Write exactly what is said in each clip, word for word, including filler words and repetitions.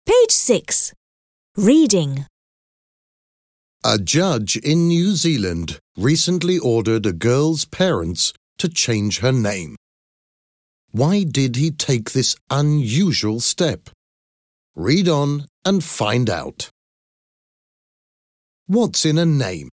Page six. Reading. A judge in New Zealand recently ordered a girl's parents to change her name. Why did he take this unusual step? Read on and find out. What's in a name?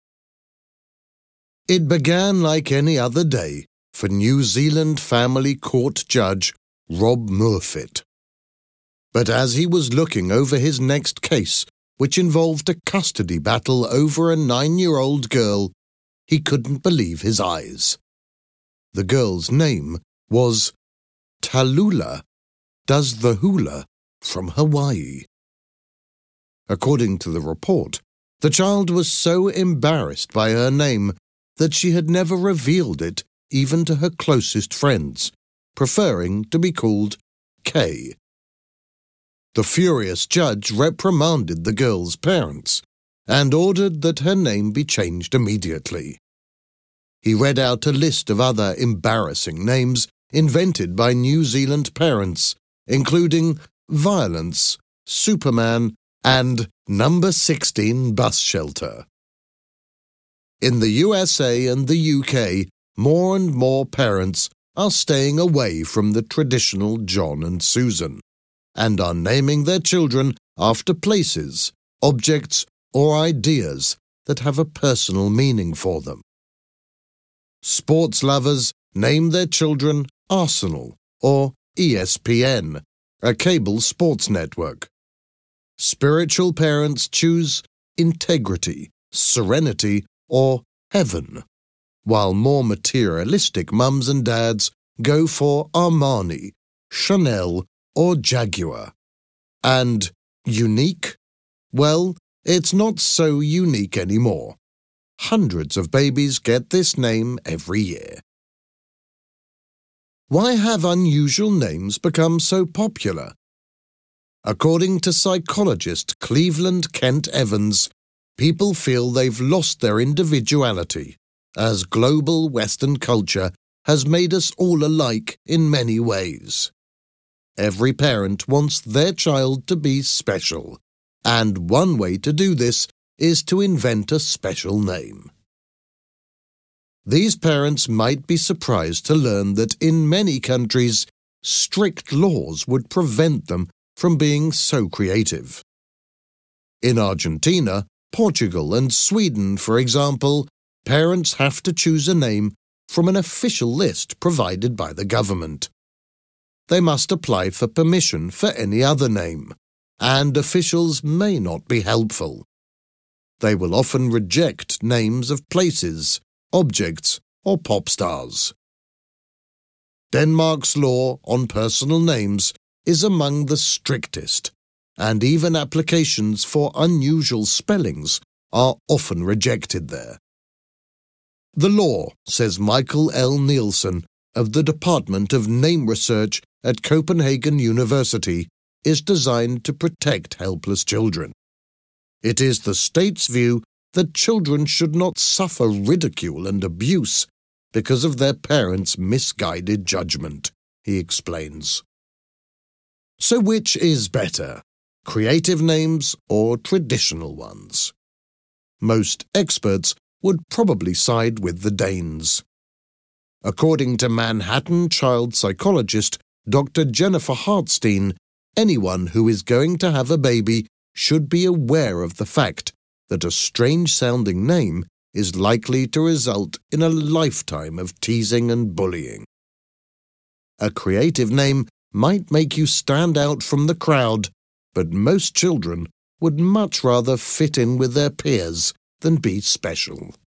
It began like any other day for New Zealand Family Court Judge Rob Murfitt. But as he was looking over his next case, which involved a custody battle over a nine-year-old girl, he couldn't believe his eyes. The girl's name was Tallulah Does the Hula from Hawaii. According to the report, the child was so embarrassed by her name that she had never revealed it even to her closest friends, preferring to be called Kay. The furious judge reprimanded the girl's parents and ordered that her name be changed immediately. He read out a list of other embarrassing names invented by New Zealand parents, including Violence, Superman, and Number sixteen Bus Shelter. In the U S A and the U K, more and more parents are staying away from the traditional John and Susan, and are naming their children after places, objects, or ideas that have a personal meaning for them. Sports lovers name their children Arsenal or E S P N, a cable sports network. Spiritual parents choose Integrity, Serenity, or Heaven, while more materialistic mums and dads go for Armani, Chanel, or Jaguar. And unique? Well, it's not so unique anymore. Hundreds of babies get this name every year. Why have unusual names become so popular? According to psychologist Cleveland Kent Evans, people feel they've lost their individuality, as global Western culture has made us all alike in many ways. Every parent wants their child to be special, and one way to do this is to invent a special name. These parents might be surprised to learn that in many countries, strict laws would prevent them from being so creative. In Argentina, Portugal, and Sweden, for example, parents have to choose a name from an official list provided by the government. They must apply for permission for any other name, and officials may not be helpful. They will often reject names of places, objects, or pop stars. Denmark's law on personal names is among the strictest, and even applications for unusual spellings are often rejected there. The law, says Michael L. Nielsen of the Department of Name Research at Copenhagen University, is designed to protect helpless children. It is the state's view that children should not suffer ridicule and abuse because of their parents' misguided judgment, he explains. So which is better, creative names or traditional ones? Most experts would probably side with the Danes. According to Manhattan child psychologist Doctor Jennifer Hartstein, anyone who is going to have a baby should be aware of the fact that a strange-sounding name is likely to result in a lifetime of teasing and bullying. A creative name might make you stand out from the crowd, but most children would much rather fit in with their peers than be special.